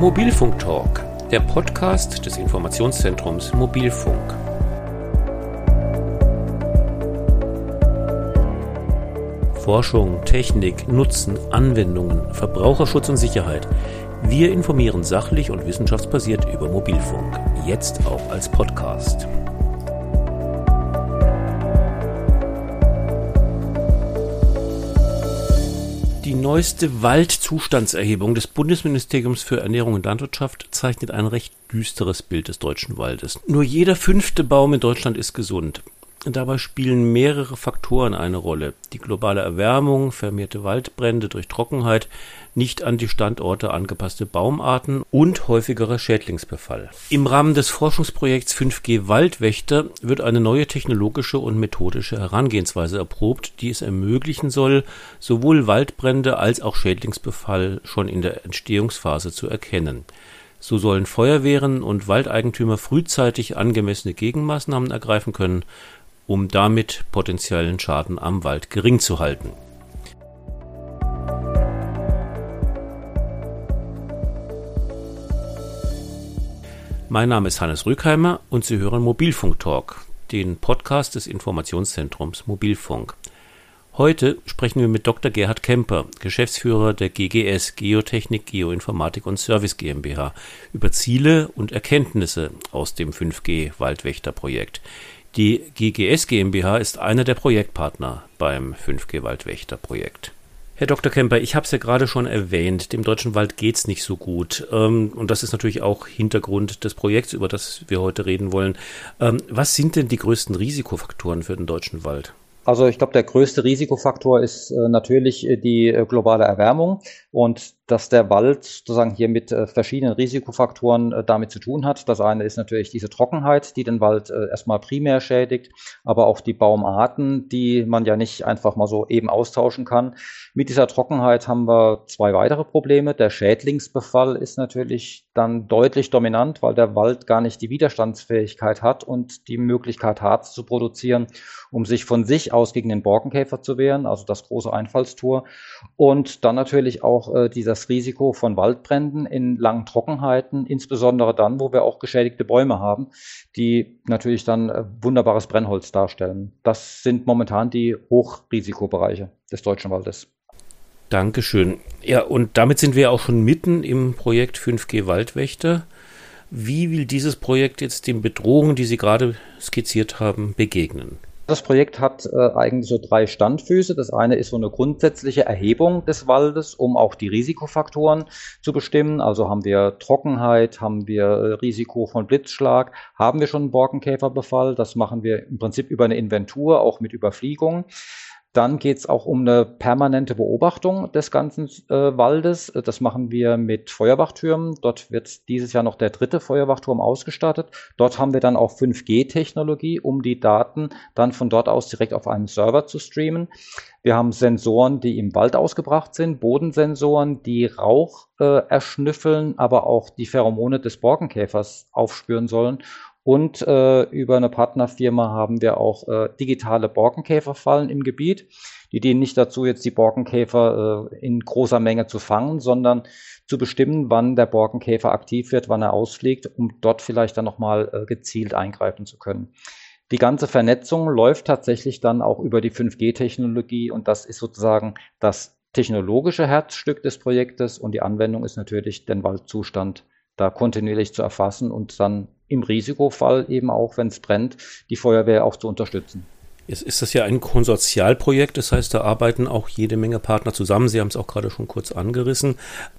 Mobilfunk Talk, der Podcast des Informationszentrums Mobilfunk. Forschung, Technik, Nutzen, Anwendungen, Verbraucherschutz und Sicherheit. Wir informieren sachlich und wissenschaftsbasiert über Mobilfunk, jetzt auch als Podcast. Die neueste Waldzustandserhebung des Bundesministeriums für Ernährung und Landwirtschaft zeichnet ein recht düsteres Bild des deutschen Waldes. Nur jeder 5. Baum in Deutschland ist gesund. Dabei spielen mehrere Faktoren eine Rolle. Die globale Erwärmung, vermehrte Waldbrände durch Trockenheit, nicht an die Standorte angepasste Baumarten und häufigerer Schädlingsbefall. Im Rahmen des Forschungsprojekts 5G Waldwächter wird eine neue technologische und methodische Herangehensweise erprobt, die es ermöglichen soll, sowohl Waldbrände als auch Schädlingsbefall schon in der Entstehungsphase zu erkennen. So sollen Feuerwehren und Waldeigentümer frühzeitig angemessene Gegenmaßnahmen ergreifen können, um damit potenziellen Schaden am Wald gering zu halten. Mein Name ist Hannes Rückheimer und Sie hören Mobilfunk Talk, den Podcast des Informationszentrums Mobilfunk. Heute sprechen wir mit Dr. Gerhard Kemper, Geschäftsführer der GGS Geotechnik, Geoinformatik und Service GmbH, über Ziele und Erkenntnisse aus dem 5G Waldwächter-Projekt. Die GGS GmbH ist einer der Projektpartner beim 5G Waldwächter-Projekt. Herr Dr. Kemper, ich habe es ja gerade schon erwähnt, dem deutschen Wald geht's nicht so gut. Und das ist natürlich auch Hintergrund des Projekts, über das wir heute reden wollen. Was sind denn die größten Risikofaktoren für den deutschen Wald? Also ich glaube, der größte Risikofaktor ist natürlich die globale Erwärmung und dass der Wald sozusagen hier mit verschiedenen Risikofaktoren damit zu tun hat. Das eine ist natürlich diese Trockenheit, die den Wald erstmal primär schädigt, aber auch die Baumarten, die man ja nicht einfach mal so eben austauschen kann. Mit dieser Trockenheit haben wir zwei weitere Probleme. Der Schädlingsbefall ist natürlich dann deutlich dominant, weil der Wald gar nicht die Widerstandsfähigkeit hat und die Möglichkeit Harz zu produzieren, um sich von sich aus gegen den Borkenkäfer zu wehren, also das große Einfallstor. Und dann natürlich auch das Risiko von Waldbränden in langen Trockenheiten, insbesondere dann, wo wir auch geschädigte Bäume haben, die natürlich dann wunderbares Brennholz darstellen. Das sind momentan die Hochrisikobereiche des deutschen Waldes. Dankeschön. Ja, und damit sind wir auch schon mitten im Projekt 5G Waldwächter. Wie will dieses Projekt jetzt den Bedrohungen, die Sie gerade skizziert haben, begegnen? Das Projekt hat eigentlich so 3 Standfüße. Das eine ist so eine grundsätzliche Erhebung des Waldes, um auch die Risikofaktoren zu bestimmen. Also haben wir Trockenheit, haben wir Risiko von Blitzschlag, haben wir schon einen Borkenkäferbefall. Das machen wir im Prinzip über eine Inventur, auch mit Überfliegung. Dann geht es auch um eine permanente Beobachtung des ganzen Waldes. Das machen wir mit Feuerwachtürmen. Dort wird dieses Jahr noch der 3. Feuerwachturm ausgestattet. Dort haben wir dann auch 5G-Technologie, um die Daten dann von dort aus direkt auf einen Server zu streamen. Wir haben Sensoren, die im Wald ausgebracht sind, Bodensensoren, die Rauch erschnüffeln, aber auch die Pheromone des Borkenkäfers aufspüren sollen. Und über eine Partnerfirma haben wir auch digitale Borkenkäferfallen im Gebiet. Die dienen nicht dazu, jetzt die Borkenkäfer in großer Menge zu fangen, sondern zu bestimmen, wann der Borkenkäfer aktiv wird, wann er ausfliegt, um dort vielleicht dann nochmal gezielt eingreifen zu können. Die ganze Vernetzung läuft tatsächlich dann auch über die 5G-Technologie und das ist sozusagen das technologische Herzstück des Projektes und die Anwendung ist natürlich, den Waldzustand da kontinuierlich zu erfassen und dann im Risikofall eben auch, wenn es brennt, die Feuerwehr auch zu unterstützen. Jetzt ist das ja ein Konsortialprojekt, das heißt, da arbeiten auch jede Menge Partner zusammen. Sie haben es auch gerade schon kurz angerissen.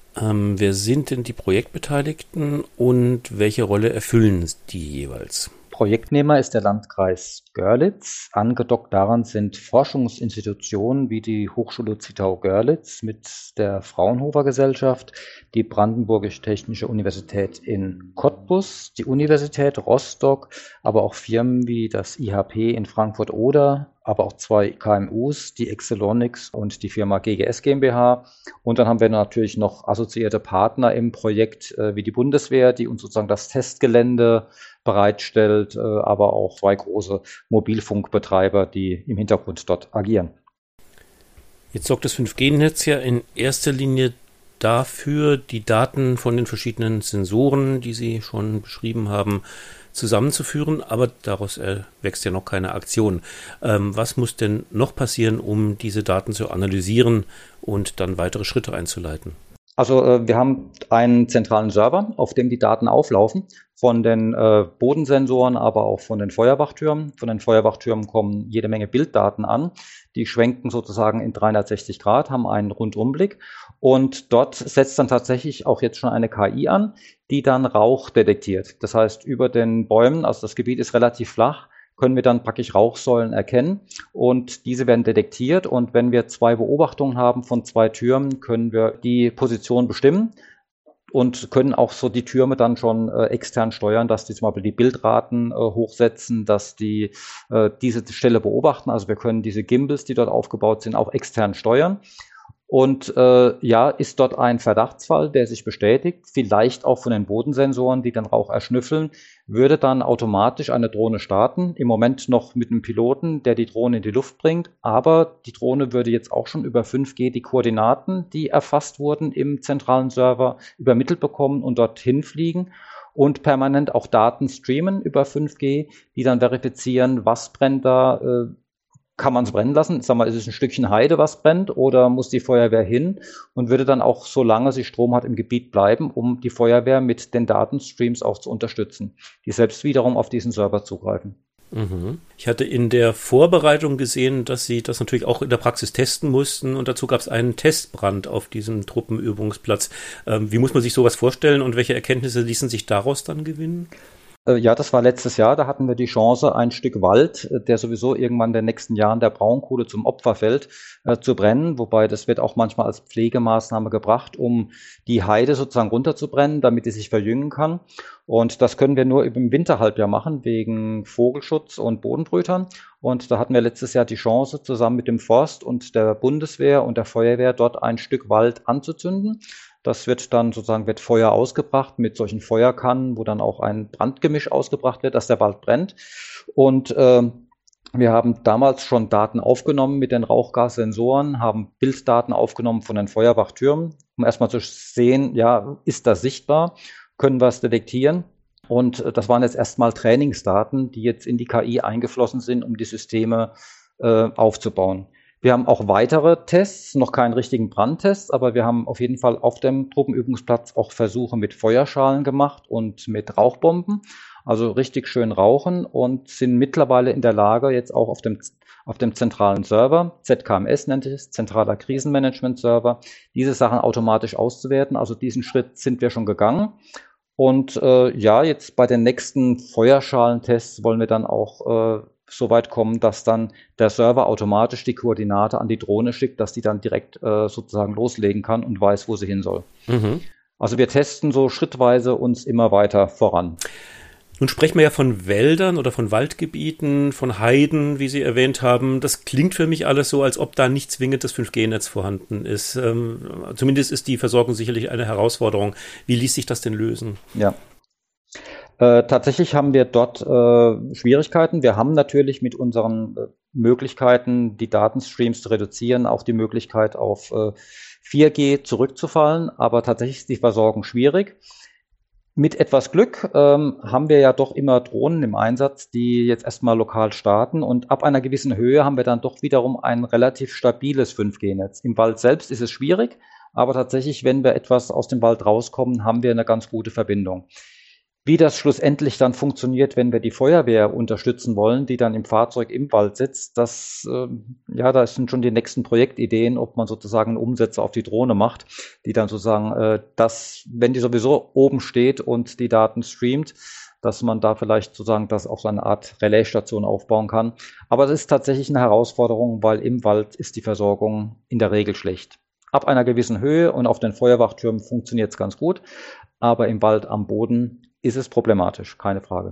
Wer sind denn die Projektbeteiligten und welche Rolle erfüllen die jeweils? Projektnehmer ist der Landkreis Görlitz. Angedockt daran sind Forschungsinstitutionen wie die Hochschule Zittau-Görlitz mit der Fraunhofer Gesellschaft, die Brandenburgische Technische Universität in Cottbus, die Universität Rostock, aber auch Firmen wie das IHP in Frankfurt-Oder, aber auch 2 KMUs, die Excelonics und die Firma GGS GmbH. Und dann haben wir natürlich noch assoziierte Partner im Projekt wie die Bundeswehr, die uns sozusagen das Testgelände bereitstellt, aber auch 2 große Mobilfunkbetreiber, die im Hintergrund dort agieren. Jetzt sorgt das 5G-Netz ja in erster Linie dafür, die Daten von den verschiedenen Sensoren, die Sie schon beschrieben haben, zusammenzuführen, aber daraus wächst ja noch keine Aktion. Was muss denn noch passieren, um diese Daten zu analysieren und dann weitere Schritte einzuleiten? Also wir haben einen zentralen Server, auf dem die Daten auflaufen, von den Bodensensoren, aber auch von den Feuerwachtürmen. Von den Feuerwachtürmen kommen jede Menge Bilddaten an. Die schwenken sozusagen in 360 Grad, haben einen Rundumblick. Und dort setzt dann tatsächlich auch jetzt schon eine KI an, die dann Rauch detektiert. Das heißt, über den Bäumen, also das Gebiet ist relativ flach, können wir dann praktisch Rauchsäulen erkennen und diese werden detektiert. Und wenn wir 2 Beobachtungen haben von 2 Türmen, können wir die Position bestimmen und können auch so die Türme dann schon extern steuern, dass die zum Beispiel die Bildraten hochsetzen, dass die diese Stelle beobachten. Also wir können diese Gimbals, die dort aufgebaut sind, auch extern steuern. Und ja, ist dort ein Verdachtsfall, der sich bestätigt, vielleicht auch von den Bodensensoren, die den Rauch erschnüffeln, würde dann automatisch eine Drohne starten. Im Moment noch mit einem Piloten, der die Drohne in die Luft bringt, aber die Drohne würde jetzt auch schon über 5G die Koordinaten, die erfasst wurden im zentralen Server, übermittelt bekommen und dorthin fliegen und permanent auch Daten streamen über 5G, die dann verifizieren, was brennt da. Kann man es brennen lassen? Sag mal, ist es ein Stückchen Heide, was brennt, oder muss die Feuerwehr hin und würde dann auch, solange sie Strom hat, im Gebiet bleiben, um die Feuerwehr mit den Datenstreams auch zu unterstützen, die selbst wiederum auf diesen Server zugreifen. Mhm. Ich hatte in der Vorbereitung gesehen, dass Sie das natürlich auch in der Praxis testen mussten und dazu gab es einen Testbrand auf diesem Truppenübungsplatz. Wie muss man sich sowas vorstellen und welche Erkenntnisse ließen sich daraus dann gewinnen? Ja, das war letztes Jahr. Da hatten wir die Chance, ein Stück Wald, der sowieso irgendwann in den nächsten Jahren der Braunkohle zum Opfer fällt, zu brennen. Wobei das wird auch manchmal als Pflegemaßnahme gebracht, um die Heide sozusagen runterzubrennen, damit die sich verjüngen kann. Und das können wir nur im Winterhalbjahr machen, wegen Vogelschutz und Bodenbrütern. Und da hatten wir letztes Jahr die Chance, zusammen mit dem Forst und der Bundeswehr und der Feuerwehr dort ein Stück Wald anzuzünden. Das wird dann sozusagen, wird Feuer ausgebracht mit solchen Feuerkannen, wo dann auch ein Brandgemisch ausgebracht wird, dass der Wald brennt. Und wir haben damals schon Daten aufgenommen mit den Rauchgassensoren, haben Bilddaten aufgenommen von den Feuerwachtürmen, um erstmal zu sehen, ja, ist das sichtbar? Können wir es detektieren? Und das waren jetzt erstmal Trainingsdaten, die jetzt in die KI eingeflossen sind, um die Systeme aufzubauen. Wir haben auch weitere Tests, noch keinen richtigen Brandtest, aber wir haben auf jeden Fall auf dem Truppenübungsplatz auch Versuche mit Feuerschalen gemacht und mit Rauchbomben, also richtig schön rauchen und sind mittlerweile in der Lage, jetzt auch auf dem zentralen Server, ZKMS nennt es, zentraler Krisenmanagement-Server, diese Sachen automatisch auszuwerten. Also diesen Schritt sind wir schon gegangen. Und ja, jetzt bei den nächsten Feuerschalentests wollen wir dann auch so weit kommen, dass dann der Server automatisch die Koordinate an die Drohne schickt, dass die dann direkt sozusagen loslegen kann und weiß, wo sie hin soll. Mhm. Also wir testen so schrittweise uns immer weiter voran. Nun sprechen wir ja von Wäldern oder von Waldgebieten, von Heiden, wie Sie erwähnt haben. Das klingt für mich alles so, als ob da nicht zwingend das 5G-Netz vorhanden ist. Zumindest ist die Versorgung sicherlich eine Herausforderung. Wie ließ sich das denn lösen? Ja. Tatsächlich haben wir dort Schwierigkeiten. Wir haben natürlich mit unseren Möglichkeiten, die Datenstreams zu reduzieren, auch die Möglichkeit, auf 4G zurückzufallen. Aber tatsächlich ist die Versorgung schwierig. Mit etwas Glück haben wir ja doch immer Drohnen im Einsatz, die jetzt erstmal lokal starten. Und ab einer gewissen Höhe haben wir dann doch wiederum ein relativ stabiles 5G-Netz. Im Wald selbst ist es schwierig, aber tatsächlich, wenn wir etwas aus dem Wald rauskommen, haben wir eine ganz gute Verbindung. Wie das schlussendlich dann funktioniert, wenn wir die Feuerwehr unterstützen wollen, die dann im Fahrzeug im Wald sitzt, das, ja, da sind schon die nächsten Projektideen, ob man sozusagen Umsätze auf die Drohne macht, die dann sozusagen, wenn die sowieso oben steht und die Daten streamt, dass man da vielleicht sozusagen das auf so eine Art Relaisstation aufbauen kann. Aber das ist tatsächlich eine Herausforderung, weil im Wald ist die Versorgung in der Regel schlecht. Ab einer gewissen Höhe und auf den Feuerwachtürmen funktioniert es ganz gut, aber im Wald am Boden ist es problematisch, keine Frage.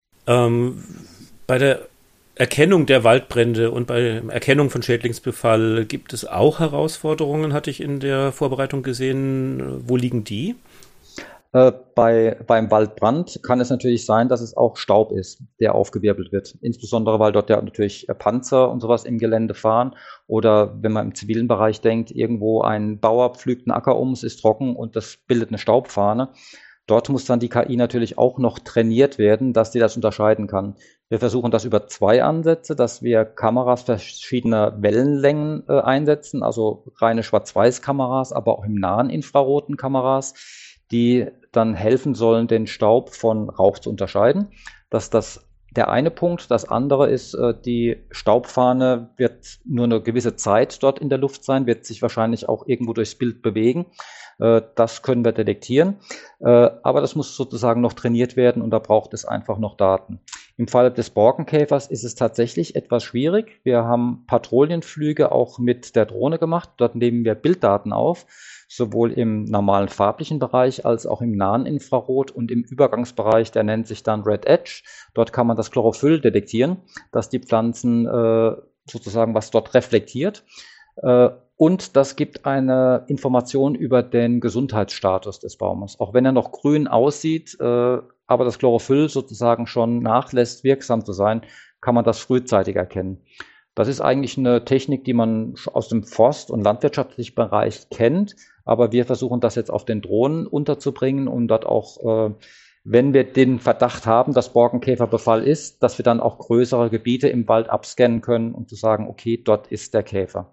Bei der Erkennung der Waldbrände und bei der Erkennung von Schädlingsbefall gibt es auch Herausforderungen, hatte ich in der Vorbereitung gesehen. Wo liegen die? Beim Waldbrand kann es natürlich sein, dass es auch Staub ist, der aufgewirbelt wird. Insbesondere, weil dort ja natürlich Panzer und sowas im Gelände fahren. Oder wenn man im zivilen Bereich denkt, irgendwo ein Bauer pflügt einen Acker um, es ist trocken und das bildet eine Staubfahne. Dort muss dann die KI natürlich auch noch trainiert werden, dass die das unterscheiden kann. Wir versuchen das über zwei Ansätze, dass wir Kameras verschiedener Wellenlängen einsetzen, also reine Schwarz-Weiß-Kameras, aber auch im nahen Infraroten Kameras, die dann helfen sollen, den Staub von Rauch zu unterscheiden. Dass das der eine Punkt. Das andere ist, die Staubfahne wird nur eine gewisse Zeit dort in der Luft sein, wird sich wahrscheinlich auch irgendwo durchs Bild bewegen. Das können wir detektieren. Aber das muss sozusagen noch trainiert werden und da braucht es einfach noch Daten. Im Fall des Borkenkäfers ist es tatsächlich etwas schwierig. Wir haben Patrouillenflüge auch mit der Drohne gemacht. Dort nehmen wir Bilddaten auf, sowohl im normalen farblichen Bereich als auch im nahen Infrarot und im Übergangsbereich, der nennt sich dann Red Edge. Dort kann man das Chlorophyll detektieren, dass die Pflanzen sozusagen was dort reflektiert. Und das gibt eine Information über den Gesundheitsstatus des Baumes. Auch wenn er noch grün aussieht, aber das Chlorophyll sozusagen schon nachlässt, wirksam zu sein, kann man das frühzeitig erkennen. Das ist eigentlich eine Technik, die man aus dem Forst- und landwirtschaftlichen Bereich kennt, aber wir versuchen das jetzt auf den Drohnen unterzubringen und dort auch, wenn wir den Verdacht haben, dass Borkenkäferbefall ist, dass wir dann auch größere Gebiete im Wald abscannen können und zu sagen, okay, dort ist der Käfer.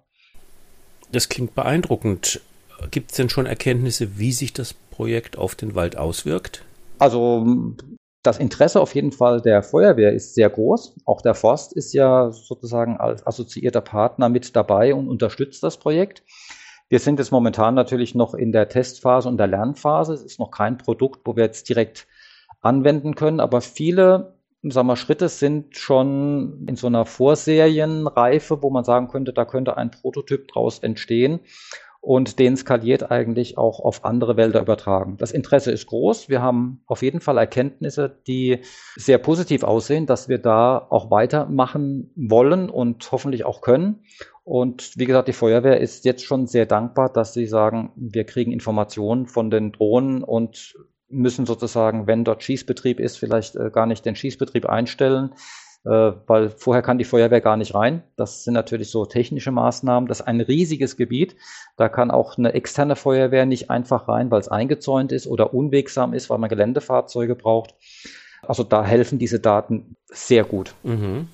Das klingt beeindruckend. Gibt es denn schon Erkenntnisse, wie sich das Projekt auf den Wald auswirkt? Also das Interesse auf jeden Fall der Feuerwehr ist sehr groß. Auch der Forst ist ja sozusagen als assoziierter Partner mit dabei und unterstützt das Projekt. Wir sind jetzt momentan natürlich noch in der Testphase und der Lernphase. Es ist noch kein Produkt, wo wir jetzt direkt anwenden können, aber viele, sagen wir, Schritte sind schon in so einer Vorserienreife, wo man sagen könnte, da könnte ein Prototyp draus entstehen und den skaliert eigentlich auch auf andere Wälder übertragen. Das Interesse ist groß. Wir haben auf jeden Fall Erkenntnisse, die sehr positiv aussehen, dass wir da auch weitermachen wollen und hoffentlich auch können. Und wie gesagt, die Feuerwehr ist jetzt schon sehr dankbar, dass sie sagen, wir kriegen Informationen von den Drohnen und müssen sozusagen, wenn dort Schießbetrieb ist, vielleicht gar nicht den Schießbetrieb einstellen, weil vorher kann die Feuerwehr gar nicht rein. Das sind natürlich so technische Maßnahmen. Das ist ein riesiges Gebiet. Da kann auch eine externe Feuerwehr nicht einfach rein, weil es eingezäunt ist oder unwegsam ist, weil man Geländefahrzeuge braucht. Also da helfen diese Daten sehr gut. Mhm.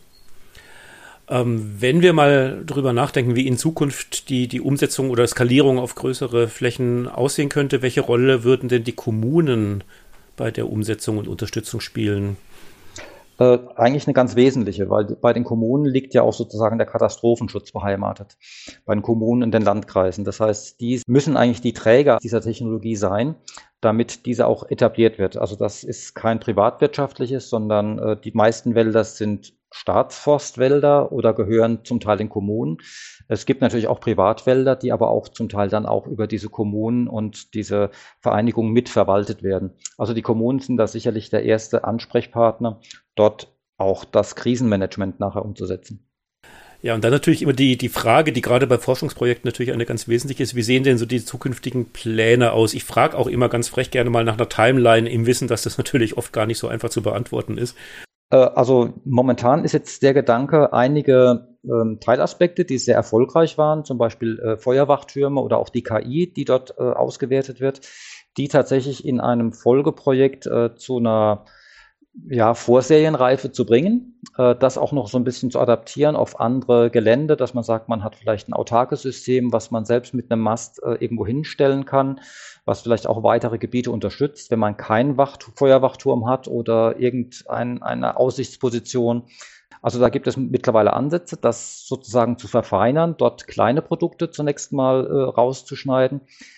Wenn wir mal drüber nachdenken, wie in Zukunft die Umsetzung oder Skalierung auf größere Flächen aussehen könnte, welche Rolle würden denn die Kommunen bei der Umsetzung und Unterstützung spielen? Eigentlich eine ganz wesentliche, weil bei den Kommunen liegt ja auch sozusagen der Katastrophenschutz beheimatet. Bei den Kommunen und den Landkreisen. Das heißt, die müssen eigentlich die Träger dieser Technologie sein, damit diese auch etabliert wird. Also das ist kein privatwirtschaftliches, sondern die meisten Wälder sind Staatsforstwälder oder gehören zum Teil den Kommunen. Es gibt natürlich auch Privatwälder, die aber auch zum Teil dann auch über diese Kommunen und diese Vereinigungen mitverwaltet werden. Also die Kommunen sind da sicherlich der erste Ansprechpartner, dort auch das Krisenmanagement nachher umzusetzen. Ja, und dann natürlich immer die Frage, die gerade bei Forschungsprojekten natürlich eine ganz wesentliche ist, wie sehen denn so die zukünftigen Pläne aus? Ich frage auch immer ganz frech gerne mal nach einer Timeline im Wissen, dass das natürlich oft gar nicht so einfach zu beantworten ist. Also momentan ist jetzt der Gedanke, einige Teilaspekte, die sehr erfolgreich waren, zum Beispiel Feuerwachtürme oder auch die KI, die dort ausgewertet wird, die tatsächlich in einem Folgeprojekt zu einer Vorserienreife zu bringen, das auch noch so ein bisschen zu adaptieren auf andere Gelände, dass man sagt, man hat vielleicht ein autarkes System, was man selbst mit einem Mast irgendwo hinstellen kann, was vielleicht auch weitere Gebiete unterstützt, wenn man keinen Feuerwachturm hat oder irgendeine Aussichtsposition. Also da gibt es mittlerweile Ansätze, das sozusagen zu verfeinern, dort kleine Produkte zunächst mal rauszuschneiden.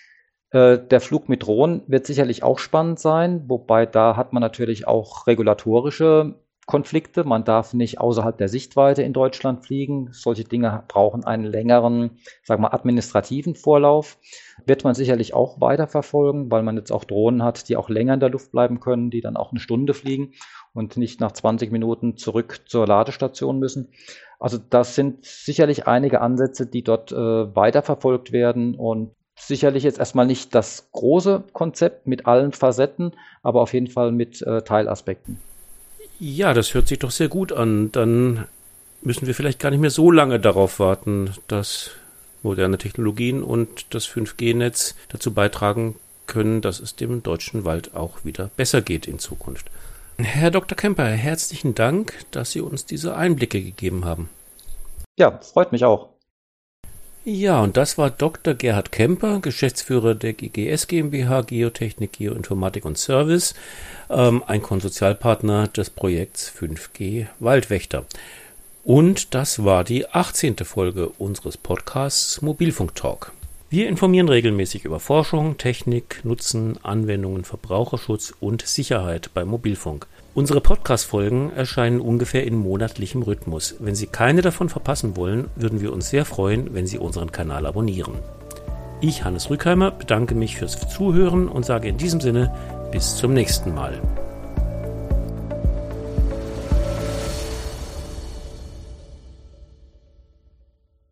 Der Flug mit Drohnen wird sicherlich auch spannend sein, wobei da hat man natürlich auch regulatorische Konflikte. Man darf nicht außerhalb der Sichtweite in Deutschland fliegen. Solche Dinge brauchen einen längeren, sagen wir, administrativen Vorlauf. Wird man sicherlich auch weiterverfolgen, weil man jetzt auch Drohnen hat, die auch länger in der Luft bleiben können, die dann auch eine Stunde fliegen und nicht nach 20 Minuten zurück zur Ladestation müssen. Also das sind sicherlich einige Ansätze, die dort weiterverfolgt werden und Sicherlich jetzt erstmal nicht das große Konzept mit allen Facetten, aber auf jeden Fall mit Teilaspekten. Ja, das hört sich doch sehr gut an. Dann müssen wir vielleicht gar nicht mehr so lange darauf warten, dass moderne Technologien und das 5G-Netz dazu beitragen können, dass es dem deutschen Wald auch wieder besser geht in Zukunft. Herr Dr. Kemper, herzlichen Dank, dass Sie uns diese Einblicke gegeben haben. Ja, freut mich auch. Ja, und das war Dr. Gerhard Kemper, Geschäftsführer der GGS GmbH, Geotechnik, Geoinformatik und Service, ein Konsortialpartner des Projekts 5G Waldwächter. Und das war die 18. Folge unseres Podcasts Mobilfunk Talk. Wir informieren regelmäßig über Forschung, Technik, Nutzen, Anwendungen, Verbraucherschutz und Sicherheit beim Mobilfunk. Unsere Podcast-Folgen erscheinen ungefähr in monatlichem Rhythmus. Wenn Sie keine davon verpassen wollen, würden wir uns sehr freuen, wenn Sie unseren Kanal abonnieren. Ich, Hannes Rückheimer, bedanke mich fürs Zuhören und sage in diesem Sinne bis zum nächsten Mal.